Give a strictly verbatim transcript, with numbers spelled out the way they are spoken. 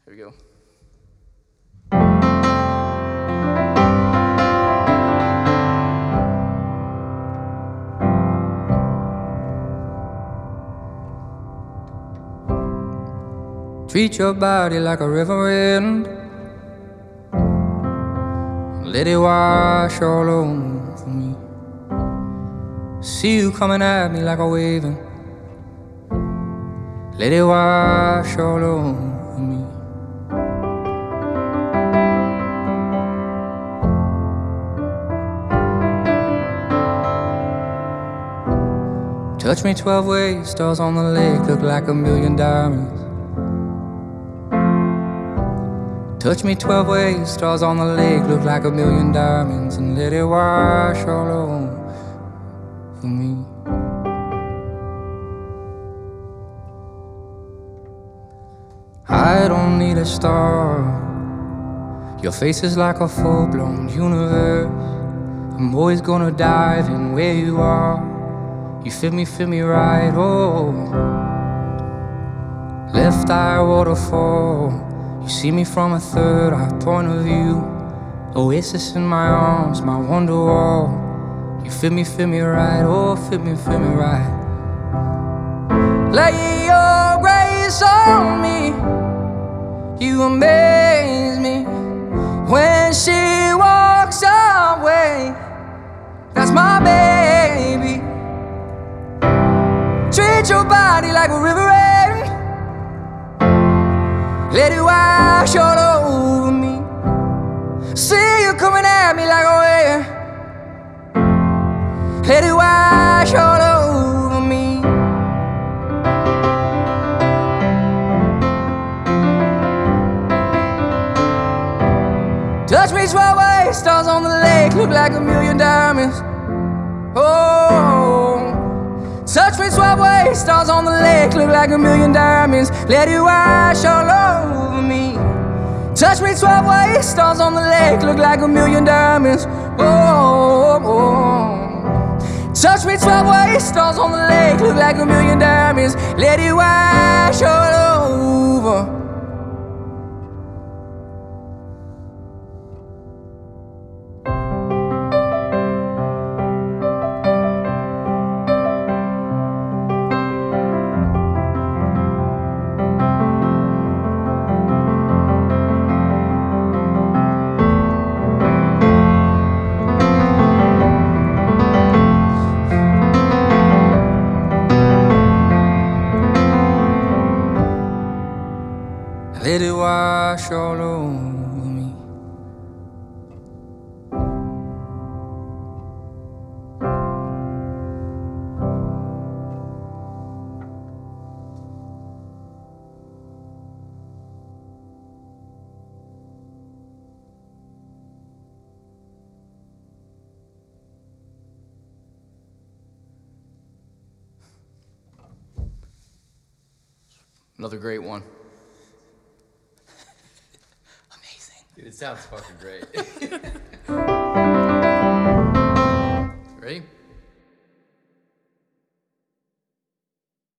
Here we go. Treat your body like a river wind. Let it wash all over me. See you coming at me like a waving. Let it wash all over me. Touch me twelve ways, stars on the lake look like a million diamonds. Touch me twelve ways, stars on the lake look like a million diamonds. And let it wash all over me. I don't need a star. Your face is like a full-blown universe. I'm always gonna dive in where you are. You fit me, fit me right, oh. Left eye waterfall. You see me from a third eye point of view. Oasis in my arms, my wonder wall. You fit me, fit me right, oh, fit me, fit me right. Lay your grace on me. You amaze me. When she walks away, that's my baby. Treat your body like a river rain. Let it wash all over me. See you coming at me like a wave. Let it wash all over me. Touch me twelve ways, stars on the lake look like a million diamonds. Oh, touch me twelve ways, stars on the lake look like a million diamonds. Let it wash all over me. Touch me twelve ways, stars on the lake look like a million diamonds. Oh, oh. Touch me twelve ways, stars on the lake look like a million diamonds. Let it wash all over. Let it wash all over me. Another great one. Dude, it sounds fucking great.